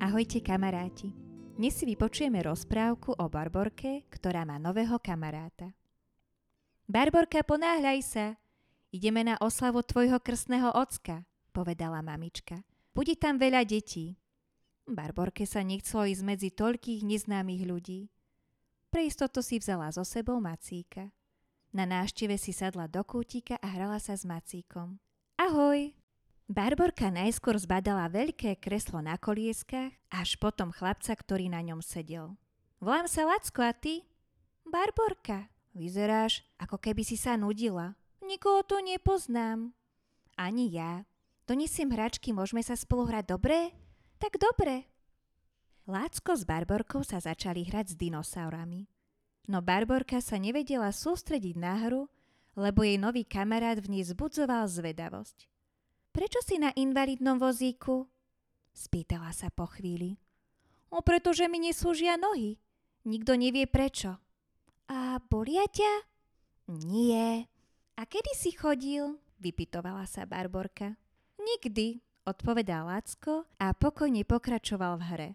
Ahojte kamaráti. Dnes si vypočujeme rozprávku o Barborke, ktorá má nového kamaráta. Barborka, ponáhľaj sa. Ideme na oslavu tvojho krstného ocka, povedala mamička. Bude tam veľa detí. Barborke sa nechcelo ísť medzi toľkých neznámych ľudí. Pre istotu si vzala so sebou Macíka. Na návšteve si sadla do kútika a hrala sa s Macíkom. Ahoj! Barborka najskôr zbadala veľké kreslo na kolieskach, až potom chlapca, ktorý na ňom sedel. Volám sa Lacko a ty? Barborka, vyzeráš, ako keby si sa nudila. Nikoho tu nepoznám. Ani ja. Donesiem hračky, môžeme sa spolu hrať, dobre? Tak dobre. Lácko s Barborkou sa začali hrať s dinosaurami. No Barborka sa nevedela sústrediť na hru, lebo jej nový kamarát v nej zbudzoval zvedavosť. Prečo si na invalidnom vozíku? Spýtala sa po chvíli. Pretože mi neslúžia nohy. Nikto nevie prečo. A bolia ťa? Nie. A kedy si chodil? Vypytovala sa Barborka. Nikdy, odpovedal Lacko a pokojne pokračoval v hre.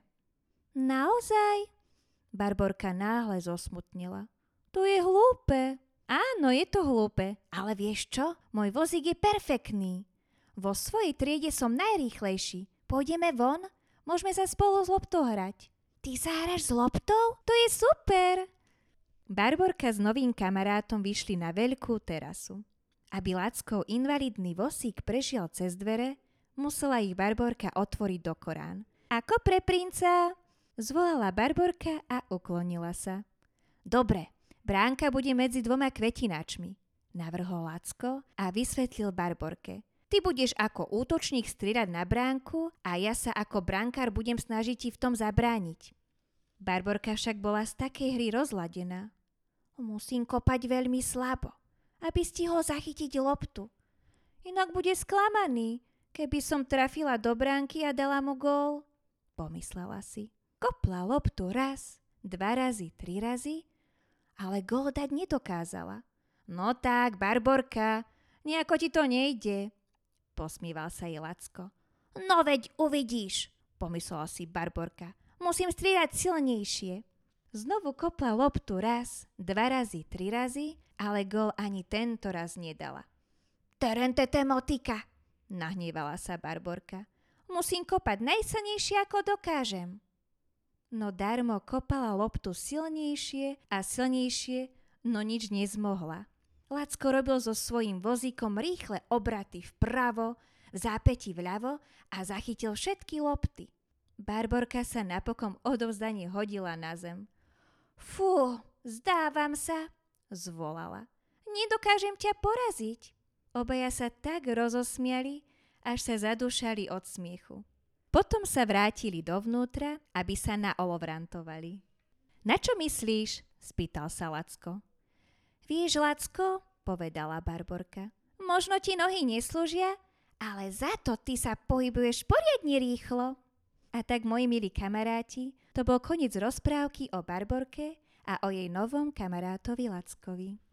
Naozaj? Barborka náhle zosmutnila. To je hlúpe. Áno, je to hlúpe, ale vieš čo? Môj vozík je perfektný. Vo svojej triede som najrýchlejší. Pôjdeme von? Môžeme sa spolu s loptou hrať. Ty sa hráš s loptou? To je super! Barborka s novým kamarátom vyšli na veľkú terasu. Aby Lackov invalidný vozík prešiel cez dvere, musela ich Barborka otvoriť do Korán. Ako pre princa? Zvolala Barborka a uklonila sa. Dobre, bránka bude medzi dvoma kvetinačmi, navrhol Lacko a vysvetlil Barborke. Ty budeš ako útočník strieľať na bránku a ja sa ako brankár budem snažiť ti v tom zabrániť. Barborka však bola z takej hry rozladená. Musím kopať veľmi slabo, aby stihol zachytiť loptu. Inak bude sklamaný, keby som trafila do bránky a dala mu gól. Pomyslela si. Kopla loptu raz, 2 razy, 3 razy, ale gól dať nedokázala. No tak, Barborka, nejako ti to nejde. Posmieval sa jej Lacko. No veď uvidíš, pomyslela si Barborka. Musím strieľať silnejšie. Znovu kopla loptu raz, 2 razy, 3 razy, ale gól ani tento raz nedala. Terentete motika, nahnievala sa Barborka. Musím kopať najsilnejšie, ako dokážem. No darmo kopala loptu silnejšie a silnejšie, no nič nezmohla. Lacko robil so svojím vozíkom rýchle obraty vpravo, v zápäti vľavo a zachytil všetky lopty. Barborka sa napokon odovzdane hodila na zem. Fú, zdávam sa, zvolala. Nedokážem ťa poraziť. Obaja sa tak rozosmiali, až sa zadúšali od smiechu. Potom sa vrátili dovnútra, aby sa naolovrantovali. Na čo myslíš? Spýtal sa Lacko. Vieš, Lacko, povedala Barborka, možno ti nohy neslúžia, ale za to ty sa pohybuješ poriadne rýchlo. A tak, moji milí kamaráti, to bol koniec rozprávky o Barborke a o jej novom kamarátovi Lackovi.